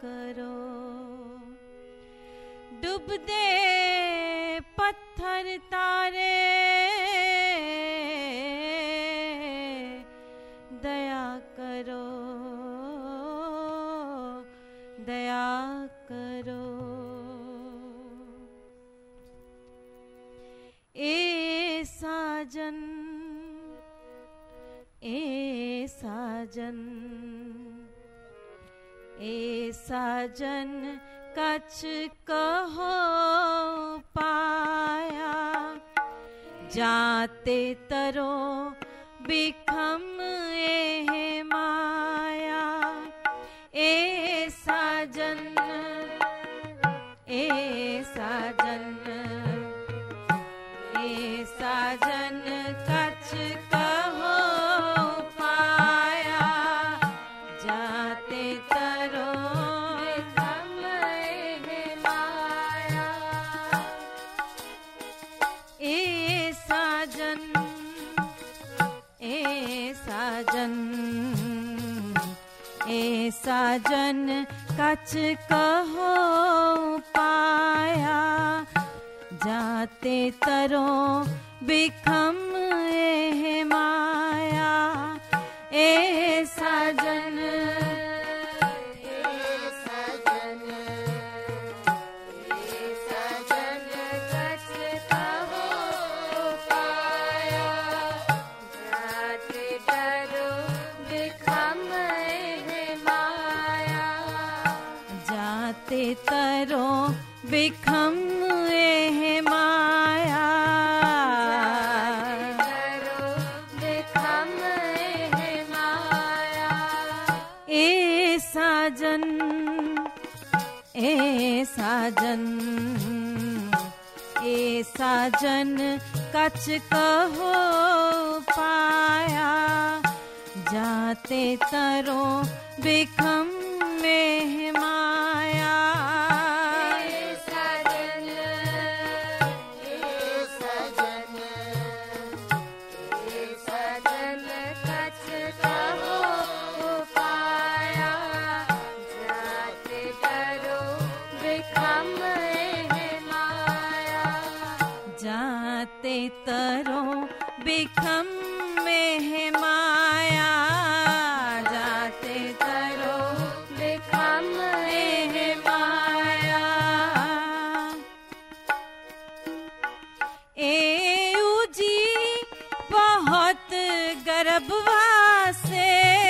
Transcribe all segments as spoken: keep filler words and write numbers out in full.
करो। डूबदे पत्थर तारे दया करो, दया करो। ए साजन, ए साजन, ए साजन कछ कहो पाया, जाते तरो बिखम ए माया। ए साजन, ए साजन, ए साजन कछ कहो पाया, जाते तरो बिखम ए माया। ए साजन, ए साजन, ए साजन कछ कहो पाया, जाते तरो बिखम ए माया। ए साजन, ए साजन, ए साजन कछ कहो पाया, जाते तरो बिखम ए माया। जाते तरो बिखम ए माया, बिखम ए माया। ए साजन, ए साजन, ए साजन कछ कहो पाया, जाते तरो बिखम ए माया। जाते तरो बिखम में माया, जाते तरो बिखम में माया। ए उजी बहुत गर्भवा से,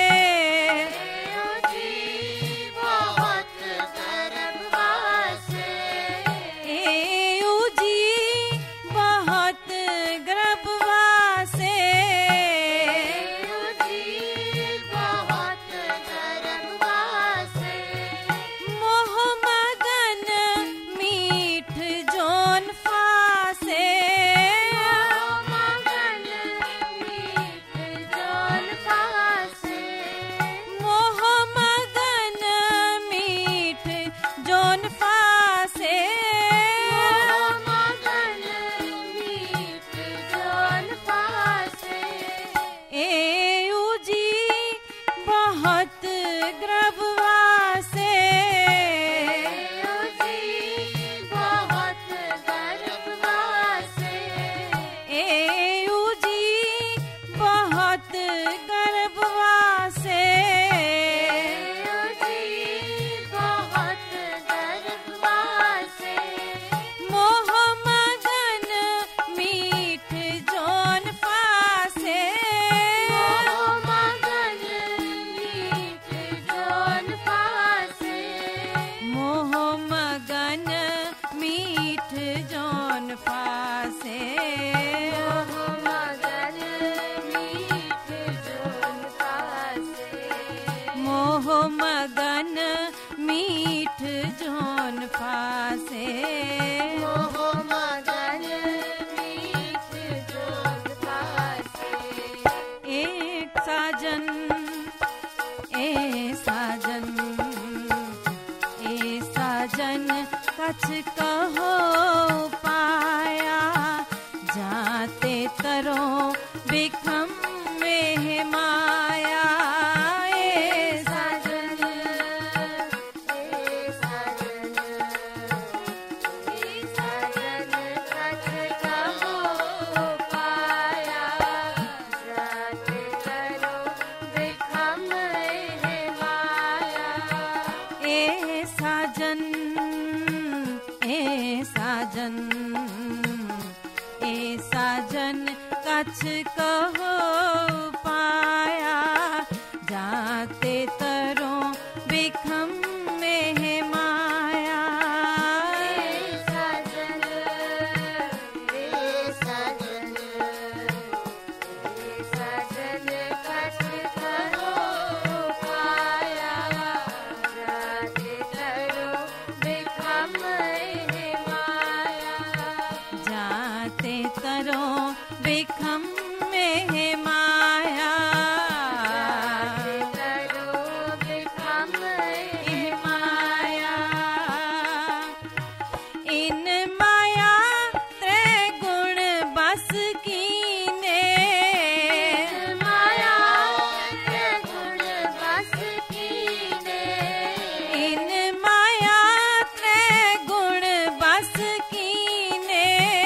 मगन मीठ जोन फासे, मोह मगन मीठ जोन फासे। एक साजन ए साजन ए साजन कछ कहो पाया, जाते तरो बिखम में माया। साजन ए साजन ए साजन कछ कहो पाया जाते तरों बिखम में है माया साजन रे साजन रे साजन कछ कहो पाया जाते तरों बिखम है माया जाते तरों बिखम में है माया इन माया त्रैगुण बस कीने माया त्रैगुण बस कीने इन माया त्रैगुण बस कीने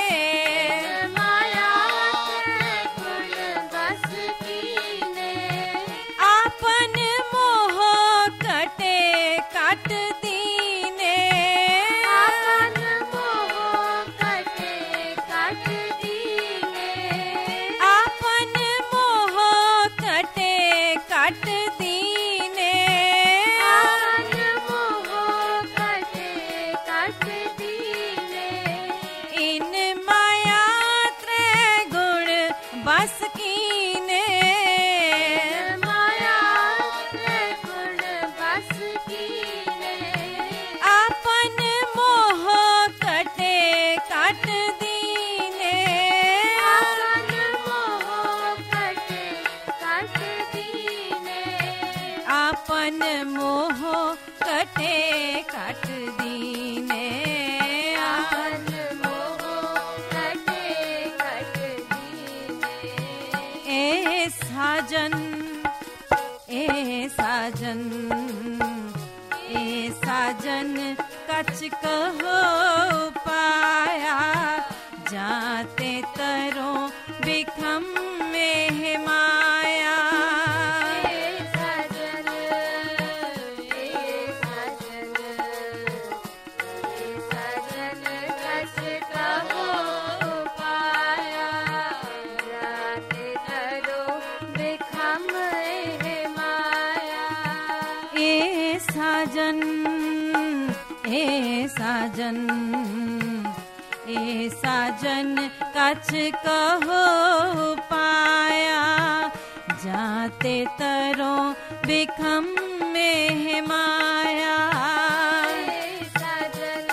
माया त्रैगुण बस कीने आपन मोह कटे काट दीने आपन मोह कटे काट दीने आपन मोह कटे काट दीने आपन मोह कटे काट दीने इन माया त्रैगुण बस कीने माया त्रैगुण बस कीने आपन मोह कटे काट दीने आपन मोह कटे काट दीने आपन मोह कटे काट दीने आपन मोह कटे काट दीने ए साजन ए साजन ए साजन कछ कहो पाया जाते तरों बिखम में है माया साजन साजन साजन कछ कहो पाया जाते तरों बिखम है माया ए साजन ए साजन ए साजन कछ कहो पाया जाते तरों बिखम में है माया साजन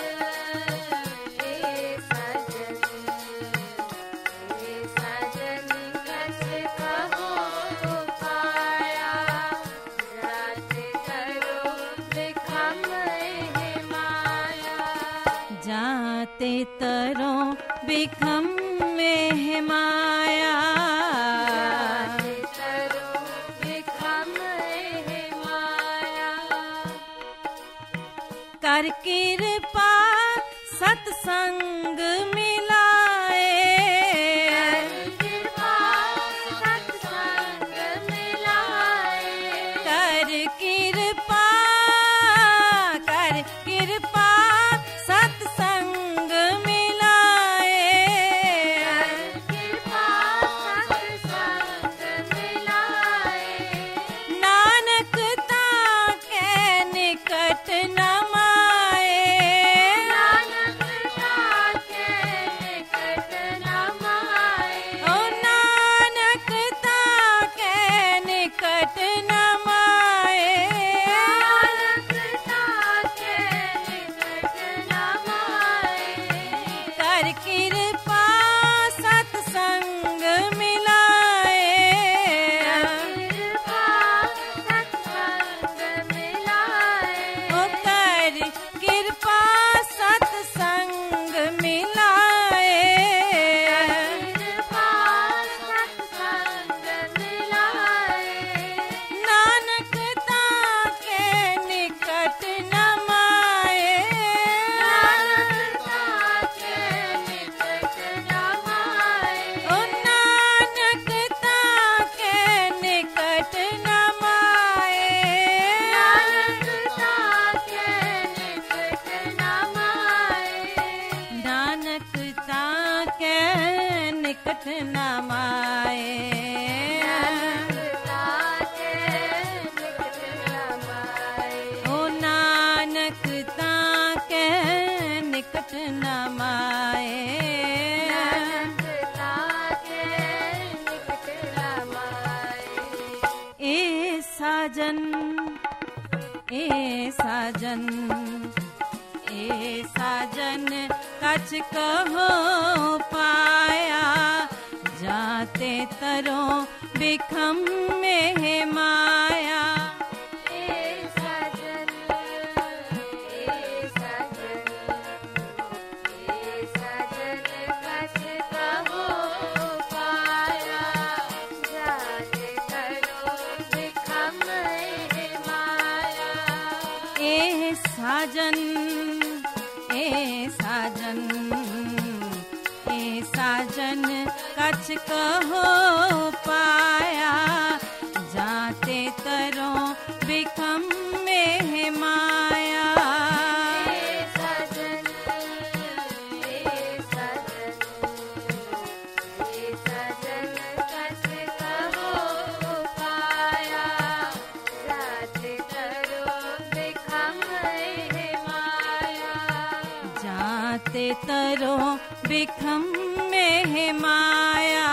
साजन साजन कछ कहो पाया जाते तरों बिखम है माया जाते तरों बिखम में है माया तरों बिखम है माया कर कृपा सत्संग मिलाए कृपा सत्संग मिलाए कर कृपा कर कृपा सत्संग मिलाए कृपा सत्संग मिलाए नानक ताके निकट न माए नानक ताके निकट न माए ओ नानक ताके निकट न माए ए साजन ए साजन कछ कहो पाया जाते तरो बिखम में है माया ए साजन ए साजन ए साजन कछ कहो पाया जाते तरो बिखम है माया ए साजन ए साजन ए साजन कछ कहो पाया जाते तरो बिखम में है माया ए साजन ए साजन ए साजन कछ कहो पाया जाते तरो बिखम है माया जाते तरो बिखम में है माया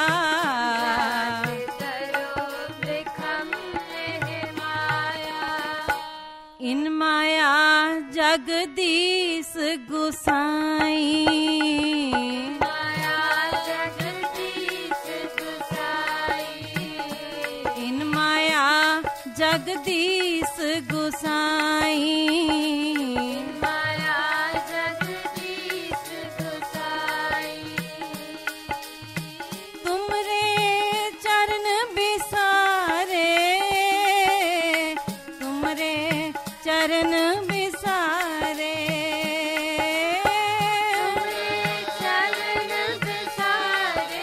तरो बिखम है माया इन माया जगदीश गुसाई माया जगदीश गुसाई इन माया जगदीश गुसाई माया जगदीश गुसाई तुमरे चरण बिसारे तुमरे चरण बिसारे चरण बिसारे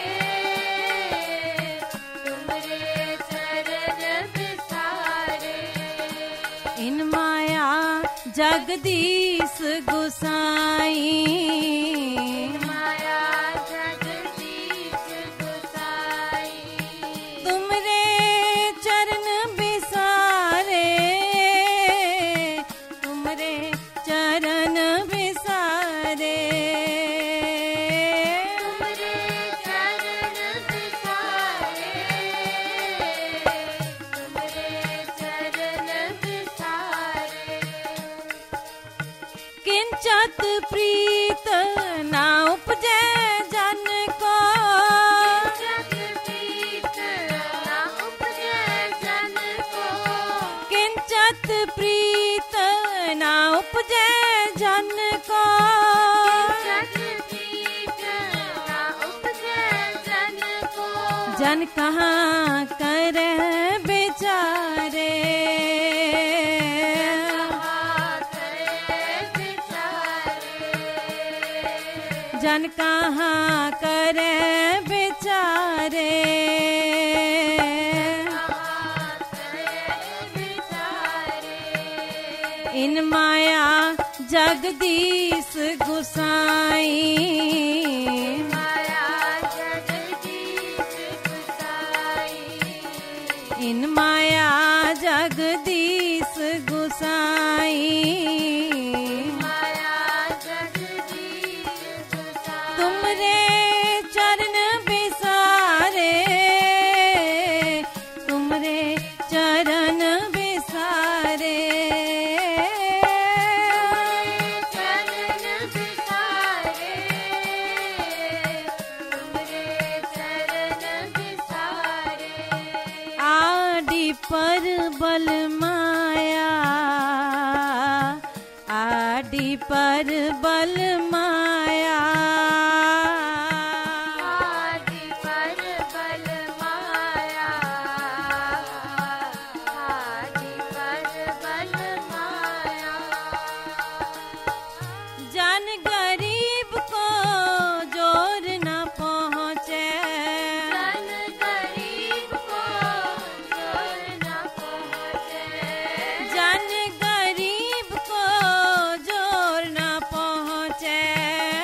तुमरे चरण बिसारे इन माया जगदीश गुसाई माया जगदीश गुसाई तुमरे चरण बिसारे तुमरे चरण बिसारे तुमरे चरण बिसारे तुमरे चरण बिसारे किंचत प्रीत ना उपजे जन को जगदीश ना उपजे जन को किंचत प्रीत ना उपजे जन को जगदीश ना उपजे जन को जन कहाँ कर बेचारे जन कहाँ कर बेचारे इन माया जगदीश गुसाई इन माया जगदीश गुसाई तुमरे चरण बिसारे तुमरे चरण बिसारे आदि पर बल माया आदि पर बल माया जन गरीब को जोर न पहुँचे जन गरीब को जोर न पहुँचे जन गरीब को जोर न पहुँचे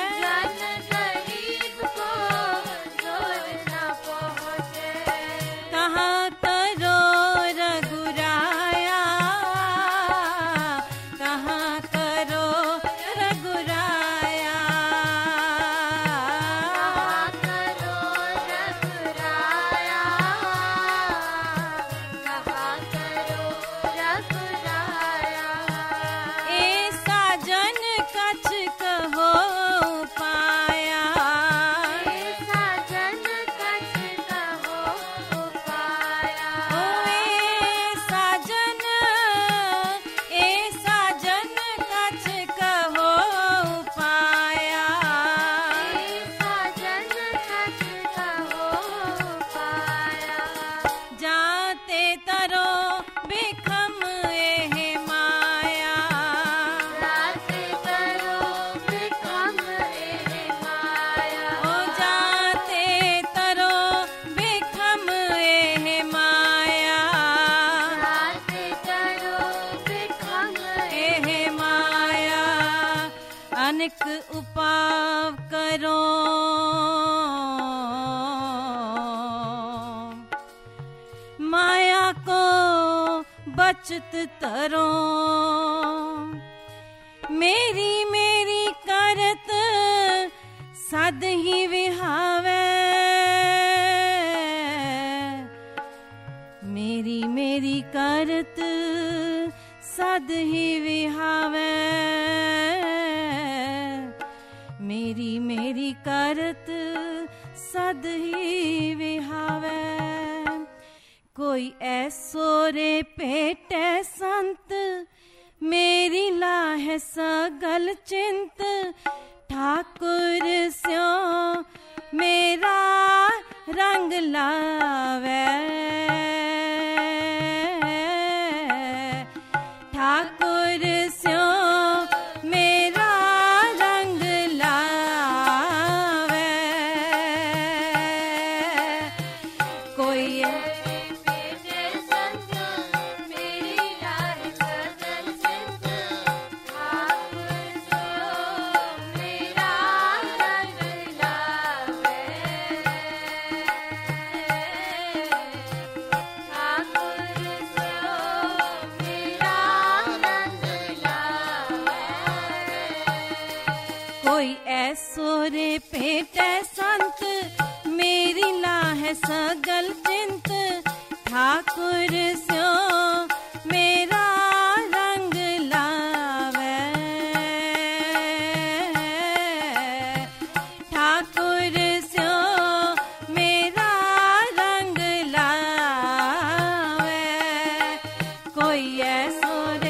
अनेक उपाव करो, माया को बचत तरो। मेरी मेरी करत सद ही विहावे, मेरी मेरी करत सद ही विहावे, मेरी मेरी करत सद ही विहावे। कोई ऐसो रे पेटे संत, मेरी लाहे सगल चिंत। ठाकुर स्यो मेरा रंग लावे, ठाकुर स्यो मेरा रंग लावे। कोई कोई ऐसो रे पेटे संत, मेरी लाहे सगल चिंत। ठाकुर स्यो मेरा रंग लावे, ठाकुर स्यो मेरा रंग लावे। कोई ऐसो रे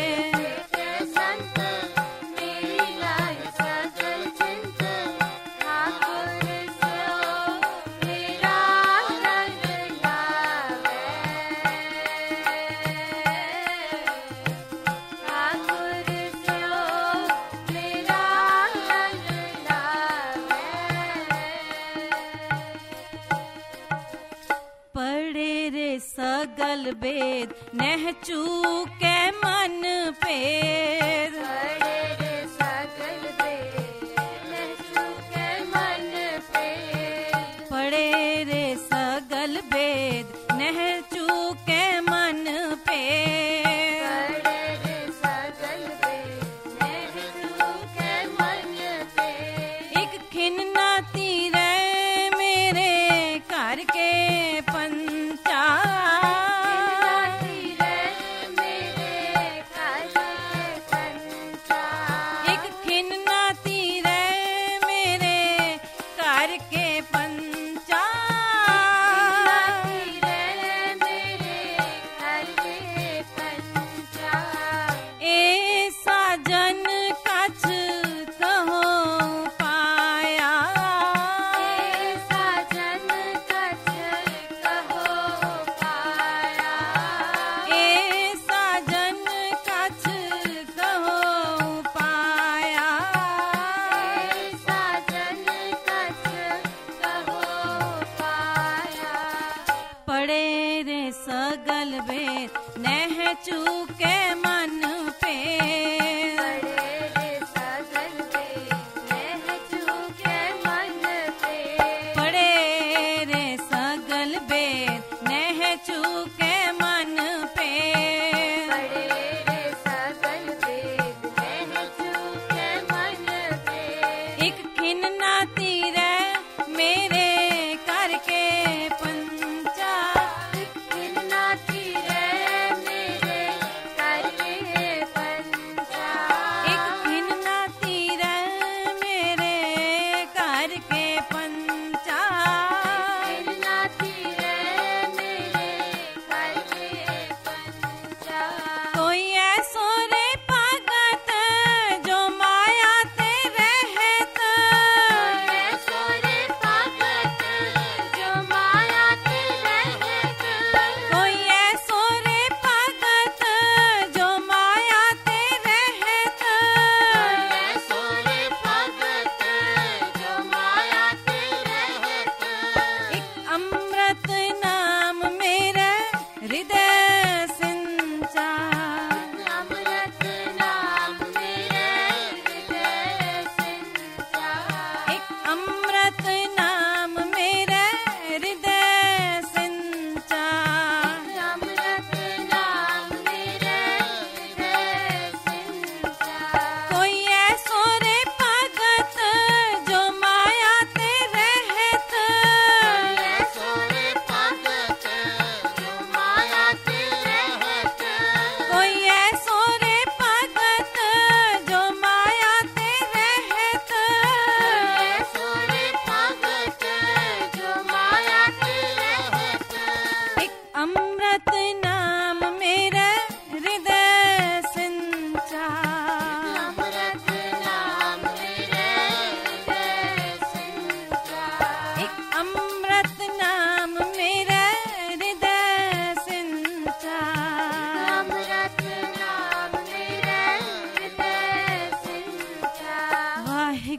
सगल बेद नह चूके मन पेद। पढ़े रे सगल बेद नह चूके मन पेद। पढ़े रे सगल बेद नह चूके मन पेद। पढ़े रे सगल बेद नह चूके मन पेद। एक खिन्ना तीरे मेरे घर के पंचा,